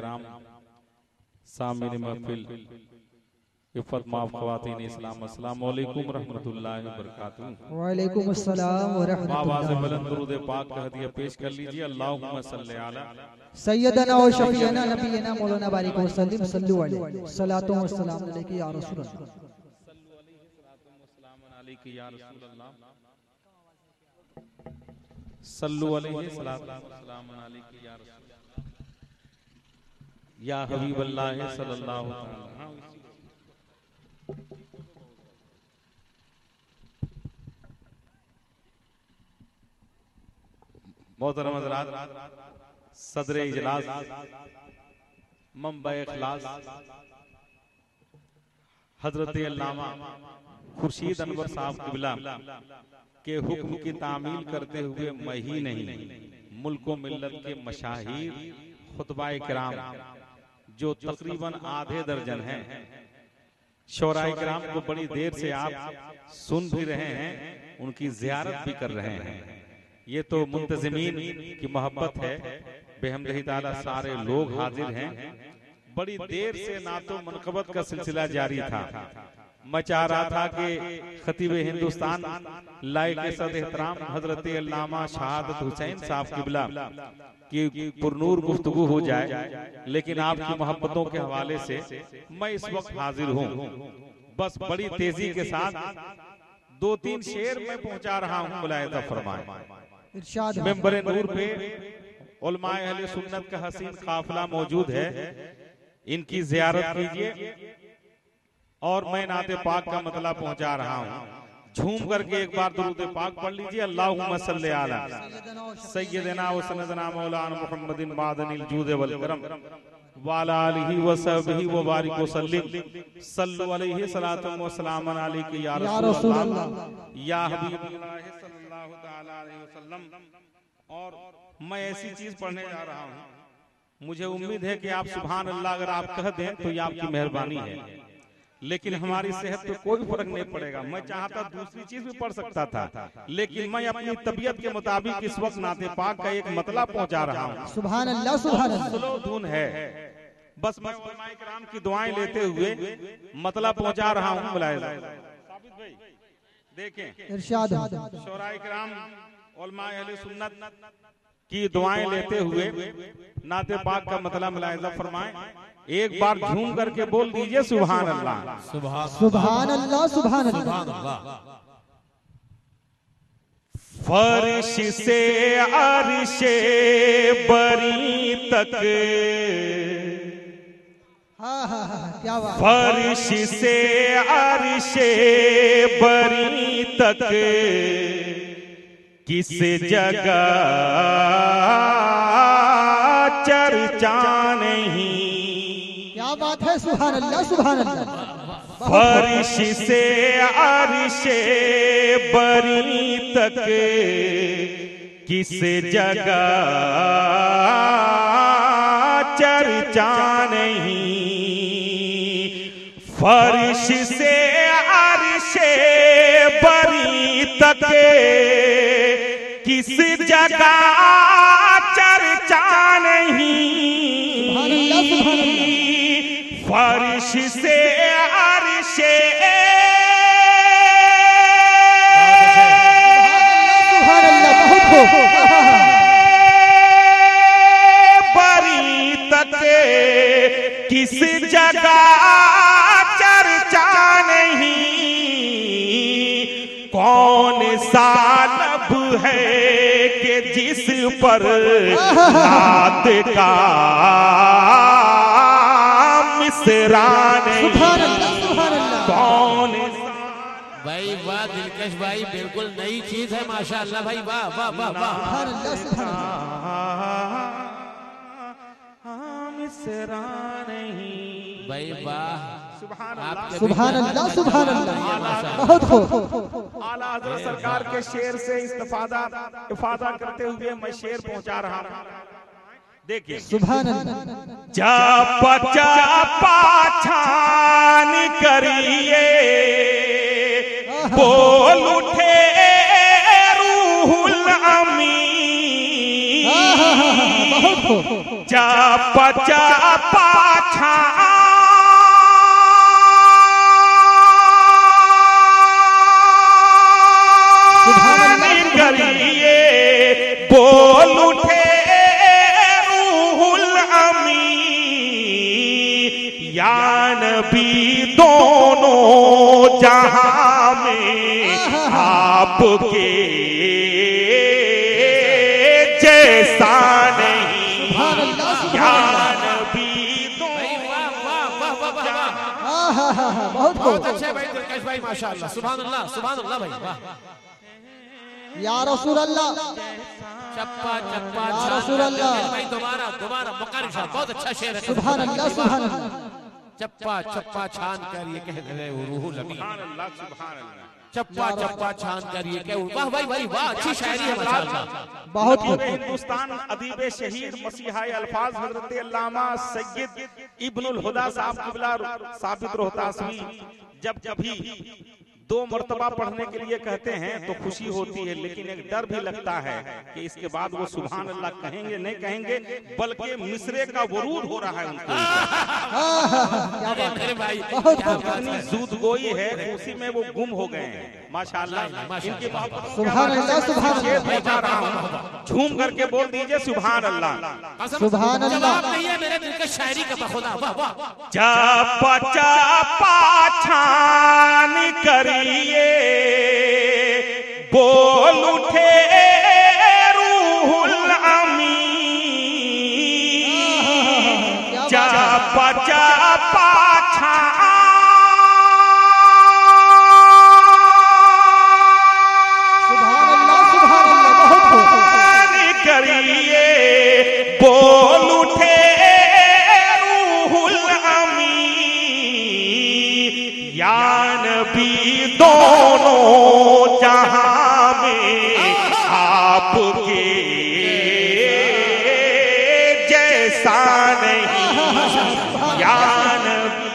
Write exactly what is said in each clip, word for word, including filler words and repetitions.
कराम, सामिन महफिल, इफ़्फ़त माफ़ ख़वातीन इस्लाम, अस्सलामु अलैकुम रहमतुल्लाहि व बरकातुहू। वालेकुम अस्सलाम व रहमतुल्लाह। आवाज़ बुलंद दुरूद पाक का हदिया पेश कर लीजिए। अल्लाहुम्मा सल्ली अला सैयदना व शफीना नबीना मौलाना बारिक वसल्लम सल्लु अलैहि सलातो व सलाम अलैहि या रसूल अल्लाह। सल्लु अलैहि सलातो व सलाम अलैहि या रसूल या हबीब अल्लाह सल्लल्लाहु अलैहि वसल्लम। मोहतरम हज़रात, सदरे इजलास, मंबा इखलास हजरत अल्लामा खुर्शीद अनवर साहब क़िबला के हुक्म की तामील करते हुए मैं ही नहीं, मुल्क व मिल्लत के मशाहीर खुतबाए किराम जो तकरीबन आधे दर्जन हैं, शोराए किराम को बड़ी देर से आप सुन भी रहे हैं, उनकी ज़ियारत भी कर रहे हैं। ये तो मुंतज़िमीन की मोहब्बत है। बेहमदिही ताला सारे लोग हाजिर हैं। बड़ी देर से नातो मनक़बत का सिलसिला जारी था। मैं चाह रहा था कि खतीब हिंदुस्तान लायक सद एहतराम हजरत अल्लामा शहादत हुसैन साहब क़िबला की पुरनूर गुफ्तगू हो जाए, लेकिन आपकी मोहब्बतों के हवाले से मैं इस वक्त हाजिर हूँ। बस बड़ी तेजी के साथ दो तीन शेर में पहुंचा रहा हूँ। मुलायदा फरमाएं। मेंबर नूर पे उलमाए अहले सुन्नत का हसीन काफिला मौजूद है, इनकी जियारत कीजिए और मैं नाते पाक का मतलब पहुंचा रहा हूँ। झूम करके एक बार दुरूद पाक पढ़ लीजिए। अल्लाहुम्मा सल्ली अला सय्यदना व सनदना मौलाना मुहम्मदिन मादनिल जूद वल करम वाला आलिहि व सहबिहि व बारिक वसल्लिम सल्लु अलैहि सलातो व सलाम अलैहि या रसूल अल्लाह या हबीबल्लाह सल्लल्लाहु तआला अलैहि वसल्लम। और मैं ऐसी चीज पढ़ने जा रहा हूँ, मुझे उम्मीद है कि आप सुभान अल्लाह अगर आप कह दें तो ये आपकी मेहरबानी है, लेकिन हमारी सेहत पे कोई फर्क नहीं पड़ेगा। मैं चाहता दूसरी चीज भी पढ़ सकता था, लेकिन मैं अपनी तबीयत के मुताबिक इस वक्त नाते पाक का एक मतलब पहुंचा रहा हूँ। सुभान अल्लाह सुभान अल्लाह। स्लो धुन है, बस मैं उलमाए किराम की दुआएं लेते हुए मतलब पहुंचा रहा हूँ। मुलाहिज़ा साबित भाई देखें, इरशाद शोराए किराम उलमाए अहले सुन्नत की दुआएं लेते हुए नाते पाक का मतलब मुलाहिज़ा फरमाएं। एक बार झूम करके बोल दीजिए सुभान अल्लाह सुभान अल्लाह सुभान अल्लाह। फर्श से अर्शे बरी तक, हाँ हाँ हाँ क्या बात। फर्श से अर्शे बरी तक किस जगह चर्चा नहीं। क्या बात है। सुभान अल्लाह सुभान अल्लाह। फर्श से अर्शे बरी तक किस जगह चर्चा नहीं। फर्श से अर्शे बरी तक किस जगह चर्चा नहीं। फर्श से अर्शे बरी तक किस जगह चर्चा नहीं। कौन सा लब है कि जिस पर रात का मिसरा नहीं। कौन भाई वाह दिलकश भाई, बिल्कुल नई चीज है माशाअल्लाह भाई। वाह वाह वाह वाह। मिसरा नहीं भाई वाह। सुभान अल्लाह सुभान अल्लाह सुभान अल्लाह। बहुत खूब। आला हज़रत सरकार के शेर से इस्तिफादा इफादा करते हुए मैं शेर पहुंचा रहा हूं। देखिए सुभान अल्लाह। जापा जापा छान करिए बोल उठे रूहुल अमीन। बहुत खूब। जप जप छान करिए बोल उठे रूहुल अमी या नबी दोनों जहां में आपके जैसा नहीं या नबी बहुत अच्छे भाई दिलकश भाई माशाअल्लाह सुभान अल्लाह सुभान अल्लाह भाई वाह या रसूल अल्लाह चप्पा चप्पा या रसूल अल्लाह भाई दोबारा दोबारा मुकर्रर शाह बहुत अच्छा शेर है सुभान अल्लाह सुभान अल्लाह चप्पा चप्पा छान कर ये कह रहे हो रूहुल अमीन सुभान अल्लाह सुभान अल्लाह चप्पा चप्पा छान कर ये कह वाह भाई भाई वाह अच्छी शायरी है माशाअल्लाह बहुत खूब हिंदुस्तान अदीब शहीद मसीहाए अल्फाज हजरत अल्लामा सैयद इब्नुल हुदा साहब क़िबला साबित रोहतासवी जब कभी दो मर्तबा पढ़ने के लिए कहते हैं तो खुशी होती है, लेकिन एक डर भी लगता है कि इसके बाद वो सुभान अल्लाह कहेंगे नहीं कहेंगे, बल्कि मिसरे का वरूद हो रहा है उनको। मेरे भाई इतनी ज़ूदगोई है उसी में वो गुम हो गए हैं माशाअल्लाह। इनकी बात सुभान अल्लाह सुभान अल्लाह बता रहा हूँ, झूम करके बोल दीजिए सुभान अल्लाह सुभान अल्लाह। जवाब नहीं है मेरे दिल के शायरी का बखुदा वाह वाह जप जप छान करिए बोल उठे रूहुल अमी जप जप छान करिए बोल उठे रूहुल अमी या नबी दोनों जहां में आपके जैसा नहीं या नबी।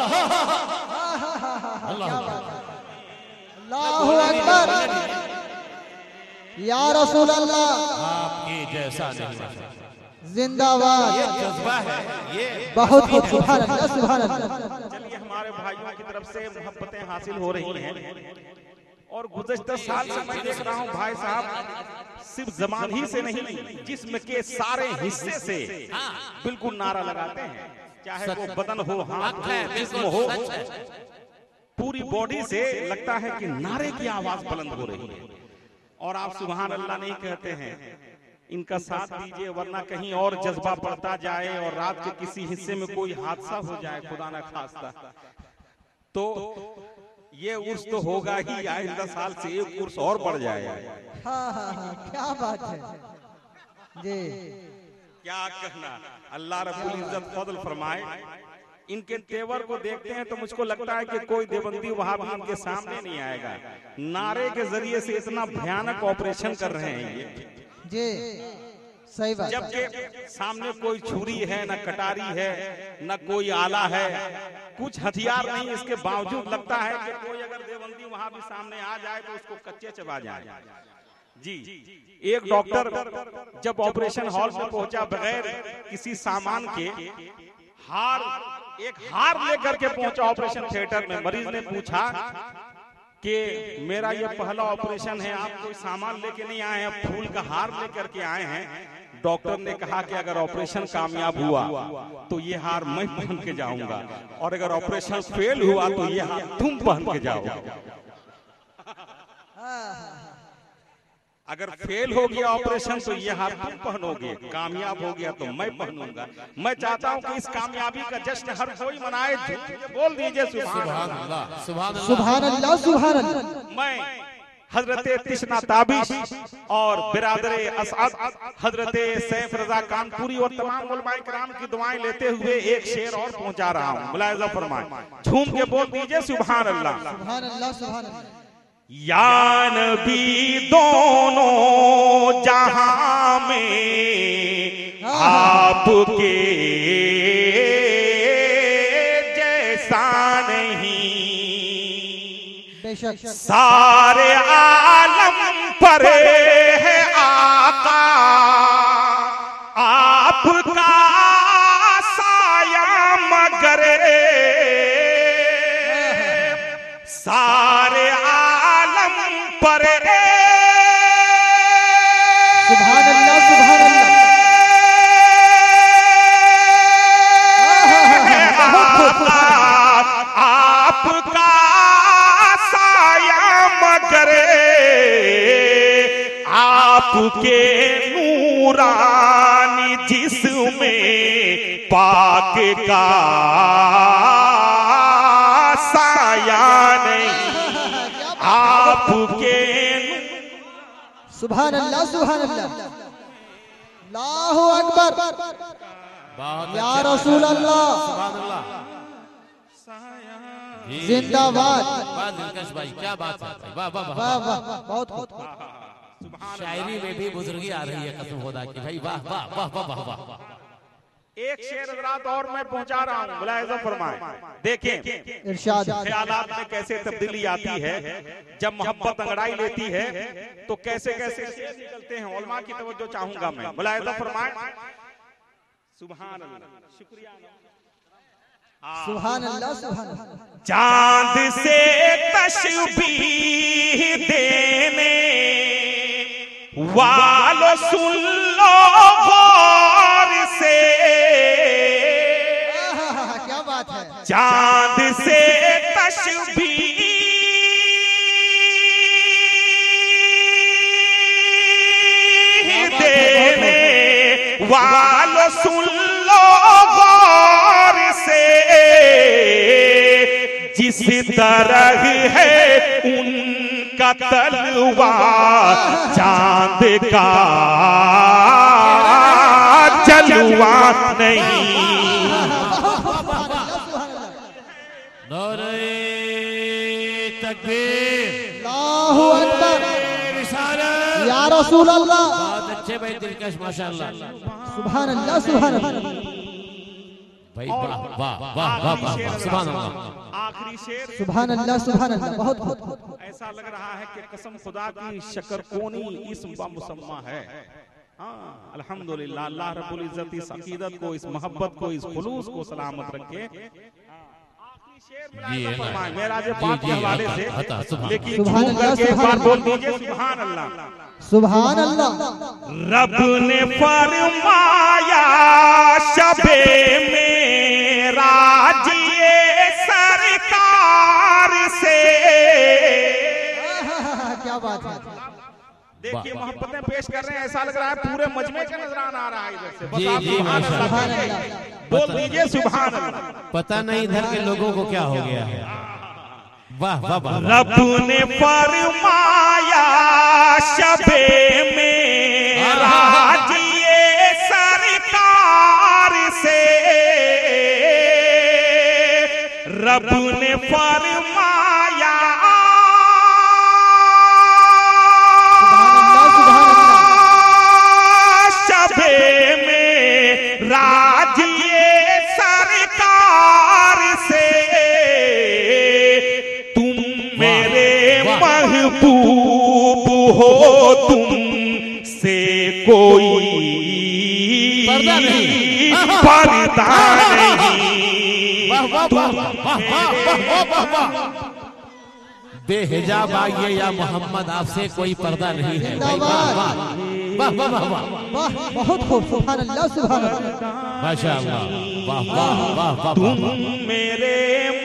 अल्लाहु अकबर या रसूल अल्लाह आपके जैसा नहीं जिंदाबाद। ये जज्बा है ये बहुत खूब सुभान अल्लाह सुभान अल्लाह। चलिए हमारे भाइयों की तरफ से मोहब्बतें हासिल हो रही हैं और गुज़श्ता साल से मैं देख रहा हूँ भाई साहब सिर्फ जबान ही से नहीं जिस्म के सारे हिस्से से बिल्कुल नारा लगाते हैं, चाहे वो बदन हो हाथ हो जिस्म हो, पूरी बॉडी से लगता है कि नारे की आवाज बुलंद हो रही है और आप सुभान अल्लाह नहीं कहते हैं। इनका साथ दीजिए वरना कहीं और जज्बा बढ़ता जाए और रात के किसी हिस्से में कोई हादसा हो जाए खुदा ना खास्ता, तो ये उर्स तो होगा ही, आइंदा साल से एक उर्स और बढ़ जाएगा। हाँ हाँ हाँ क्या बात है जी। क्या कहना, अल्लाह रब्बुल इज्जत फजल फरमाए। इनके तेवर को देखते हैं तो मुझको लगता है कि कोई देवबंदी वहां भी इनके सामने नहीं आएगा। नारे के जरिए से इतना भयानक ऑपरेशन कर रहे हैं ये जी, सही बात। जबकि सामने कोई छुरी है न कटारी है न कोई आला है, कुछ हथियार नहीं, इसके बावजूद लगता है कि कोई अगर देवबंदी वहां भी सामने आ जाए तो उसको कच्चे चबा जाए। जी, एक डॉक्टर जब ऑपरेशन हॉल में पहुंचा बगैर किसी सामान के हार एक हार लेकर के पहुंचा ऑपरेशन थिएटर में। मरीज ने पूछा कि मेरा ये पहला ऑपरेशन है, आप कोई सामान लेके नहीं आए हैं, फूल का हार लेकर के आए हैं। डॉक्टर ने कहा कि अगर ऑपरेशन कामयाब हुआ तो ये हार मैं पहन के जाऊंगा और अगर ऑपरेशन फेल हुआ तो ये हार तुम पहन के जाओगे। अगर फेल हो गया ऑपरेशन तो ये हार तुम पहनोगे, कामयाब हो गया तो मैं पहनूंगा। मैं चाहता हूं कि इस कामयाबी का जश्न हर कोई मनाए। बोल दीजिए सुभान अल्लाह सुभान सुभान अल्लाह सुभान अल्लाह। मैं हजरत तिश्ना ताबिश और बिरादर असअद हजरत सैफ रजा कानपुरी और तमाम उलमाए किराम की दुआएं लेते हुए एक शेर और पहुंचा रहा हूं, मुलाहिजा फरमाएं, झूम के बोल दीजिए सुभान अल्लाह सुभान अल्लाह सुभान अल्लाह। या नबी दोनों जहां में आपके जैसा नहीं, बेशक सारे आलम पर है आका आपका पाक का साया नहीं आपके। सुभान अल्लाह सुभान अल्लाह अल्लाहु अकबर या रसूल अल्लाह जिंदाबाद। वाह दिलकश भाई क्या बात है, वाह वाह वाह वाह वाह बहुत खूब। शायरी में भी बुजुर्गी आ रही है कसम खुदा की भाई, वाह वाह वाह वाह वाह वाह। एक शेर हज़रात और मैं पहुंचा रहा हूँ, मुलाहिज़ा फरमाएं। देखें इरशाद ख्यालात में कैसे तब्दीली आती है जब मोहब्बत अंगड़ाई लेती है, तो कैसे कैसे शेर निकलते हैं। उलमा की तवज्जो चाहूंगा मैं, मुलाहिज़ा फरमाएं। सुभान अल्लाह, शुक्रिया। सुभान अल्लाह सुभान अल्लाह। चांद से तशबीह देने वालों सुन लो गौर से, क्या बात है। चांद से तशबीह देने वालों सुन लो गौर से, जिस तरह है उनका तलवा चांद का जलवा नहीं। नारे तकबीर, अल्लाहु अकबर रिसालत या रसूल अल्लाह। बहुत अच्छे भाई दिलकश माशाअल्लाह। सुभान अल्लाह सुभान अल्लाह भाई वाह वाह वाह वाह वाह सुभान अल्लाह। आखिरी शेर सुभान अल्लाह सुभान अल्लाह बहुत खूब। ऐसा लग रहा है कि कसम खुदा की शकरकोनी इस्म व मुसम्मा है। हाँ अल्हम्दुलिल्लाह, अल्लाह रब्बुल इज्जत इस अकीदत को, इस मोहब्बत को, इस खुलूस को सलामत रखे। मेरा जो पाक के हवाले से, लेकिन झूम करके एक बार बोल दीजिए सुभान अल्लाह सुभान अल्लाह। रब ने फरमाया शबे मेराज ये सरकार से। क्या बात है। देखिए मोहब्बतें पेश कर रहे हैं, ऐसा लग रहा है पूरे मजमे का नजराना आ रहा है इधर से। जी, बस आप जी, सुभान अल्लाह सुभान कहिए। अल्लाह। बोल दीजिए सुभान अल्लाह। पता नहीं इधर के लोगों को क्या हो गया है। वाह वाह वाह। रब ने फरमाया शबे मेराज ये सरकार से, रब ने फरमाया शबे मेराज ये सरकार से, तुम मेरे महबूब हो, तुम से कोई पर्दा नहीं, पर्दा नहीं। वाह वाह वाह वाह वाह वाह वाह। बेहिजाब आइए या मोहम्मद, आपसे कोई पर्दा नहीं है भाई। वाह वाह वाह वाह वाह वाह वाह बहुत खूब। सुभान अल्लाह सुभान अल्लाह माशाअल्लाह। वाह वाह वाह वाह। तुम मेरे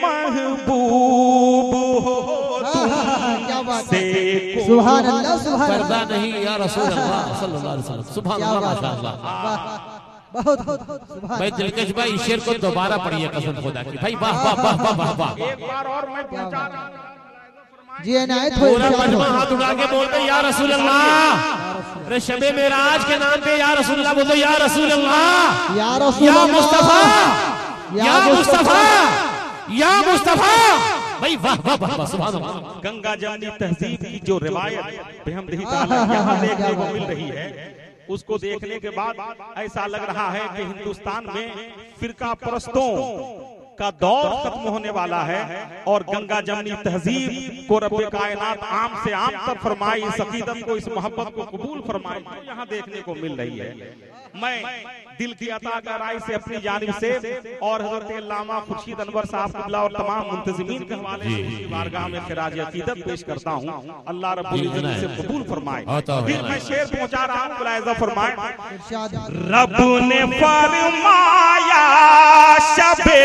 महबूब हो, क्या बात से है। सुभान अल्लाह सुभान पर्दा अल्लाह। नहीं या रसूल अल्लाह सल्लल्लाहु अलैहि वसल्लम। सुभान क्या अल्लाह बात है। माशाअल्लाह। वाह बहुत बहुत सुभान भाई दिलकश भाई इस शेर को दोबारा पढ़िए कसम खुदा की भाई। वाह वाह वाह वाह वाह वाह। एक बार और मैं पहुंचा रहा हूं। जी इनायत हो पूरा इरशाद मजमा हो। हाथ उठा के बोलते या रसूल अल्लाह। अरे शबे मेराज के नाम पे या रसूल अल्लाह बोलो, या रसूल अल्लाह, या रसूल या अल्लाह, मुस्तफा, या या मुस्तफा, मुस्तफा, या मुस्तफा। भाई वाह वाह वाह वाह सुभान अल्लाह। गंगा जमनी तहजीब की जो रिवायत बेहमदही ताला यहाँ देखने को मिल रही है, उसको देखने के बाद ऐसा लग रहा है कि हिंदुस्तान में फिरका परस्तों का दौर खत्म होने वाला है और गंगा जमनी तहजीब को रब्बे कायनात आम से आम तक फरमाई, इस अकीदत को, इस मोहब्बत को कबूल फरमाई, जो यहाँ देखने को मिल रही है। मैं दिल की अता गहराई से अपनी जानिब से और हजरत अल्लामा खुर्शीद अनवर साहब क़िबला और तमाम मुंतज़िमीन के हवाले से उसकी बारगाह में खिराज अकीदत पेश करता हूँ। अल्लाह रब्बुल इज्जत से कबूल फरमाए। फिर मैं शेर पहुंचा रहा हूँ, मुलाहिज़ा फरमाए। इरशाद रब ने फरमाया शबे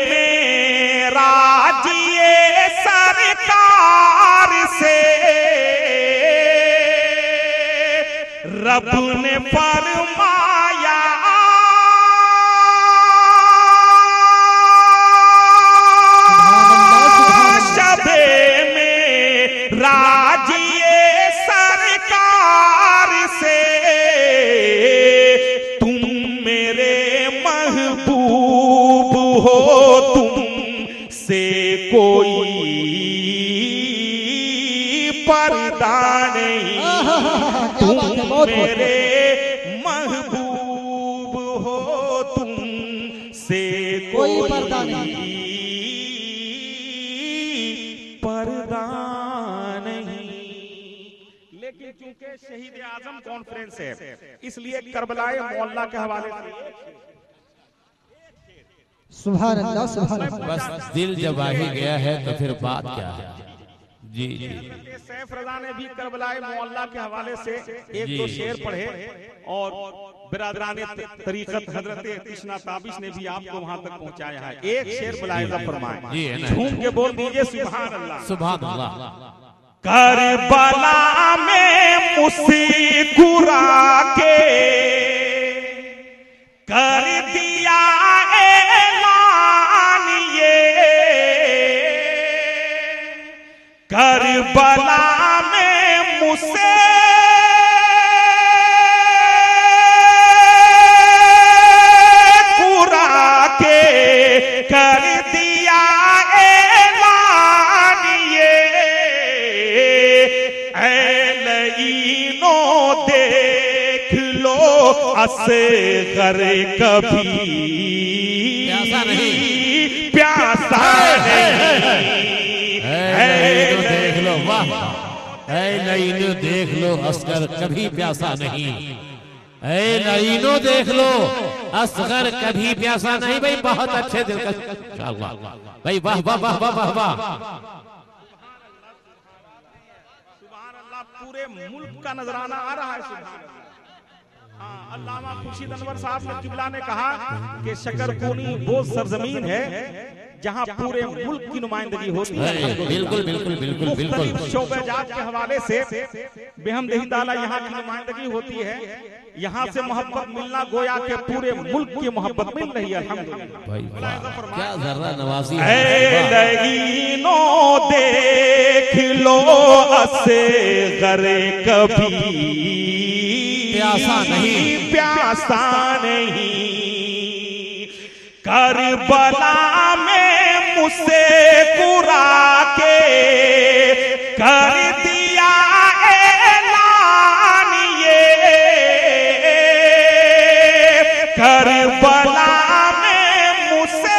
मेराज ये सरकार से, रब ने फरमाया कोई पर्दा नहीं, तुम मेरे महबूब हो, तुम से कोई पर्दा नहीं, पर्दा नहीं। लेकिन क्योंकि शहीद आजम कॉन्फ्रेंस है, इसलिए करबलाए मोहल्ला के हवाले से सुभान अल्लाह सुभान अल्लाह। बस दिल जब आ ही गया है तो फिर बात क्या है। जी जी सैफ रजा ने भी करबलाए मोहल्ला के हवाले से एक दो शेर पढ़े और बिरादरान तरीकत हजरत कृष्णा ताबिश ने भी आपको वहां तक पहुंचाया है। एक शेर मुलाहिजा फरमाएं, झूम के बोल दीजिए सुभान अल्लाह सुभान अल्लाह। करबला में मुस्कुरा के कर दिया ऐलान ये, करबला में मुझसे कुरा के कर दिया ऐलान ये, ऐलईनो देख लो असगर कभी प्यासा नहीं, प्यासा नहीं। ऐ देख लो, वाह, ऐ नईनो देख लो असगर कभी प्यासा नहीं, ऐ नईनो देख लो असगर कभी प्यासा नहीं। भाई बहुत अच्छे दिल का भाई, वाह वाह वाह वाह वाह वाह। सुभान अल्लाह, पूरे मुल्क का नजराना आ रहा है। सुभान अल्लाह। हाँ, अल्लामा खुर्शीद अनवर साहब ने किबला ने कहा कि शकरकोनी वो सरजमीन है जहाँ पूरे मुल्क की नुमाइंदगी होती है। बिल्कुल बिल्कुल बिल्कुल बिल्कुल। शोबेजात के हवाले से बेहमदही ताला यहाँ की नुमाइंदगी होती है। यहाँ से मोहब्बत मिलना गोया के पूरे मुल्क की मोहब्बत मिल रही है। अल्हम्दुलिल्लाह, क्या जर्रा नवाजी ऐलईनो देख लो असगर कभी प्यासा नहीं, प्यासा नहीं। करबला में मुझसे कुरा के कर दिया ऐलान ये, करबला में मुझसे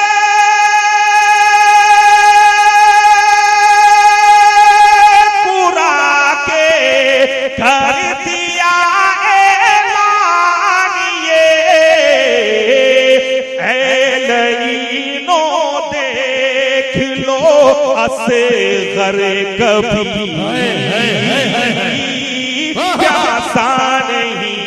कुरा के कर दिया ऐलान ये, ऐलईनो देख लो असगर कभी प्यासा नहीं,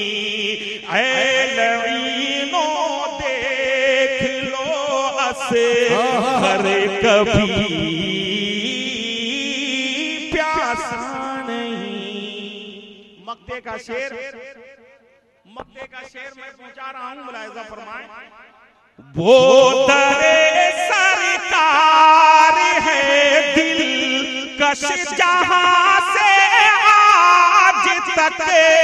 ऐलईनो देख लो असगर कभी प्यासा नहीं। मक्ते का शेर, मक्ते का शेर मैं पहुंचा रहा हूं, मुलाहिजा फरमाएं। वो दरे सरकार है दिल कश जहां से आज तक,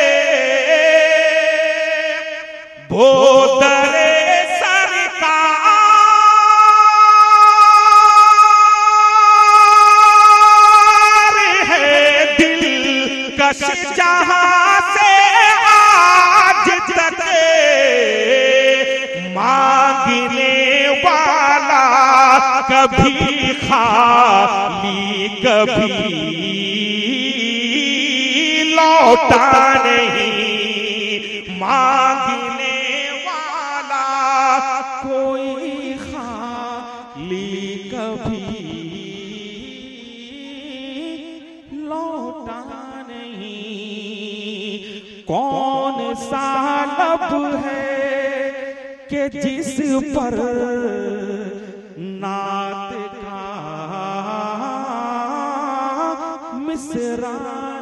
वो दरे सरकार है दिल कश जहां से आज तक, मांगने वाला कभी खाली कभी लौटा नहीं, मांगने वाला कोई खाली कभी लौटा नहीं। कौन सा लब है कि जिस पर नात का मिसरा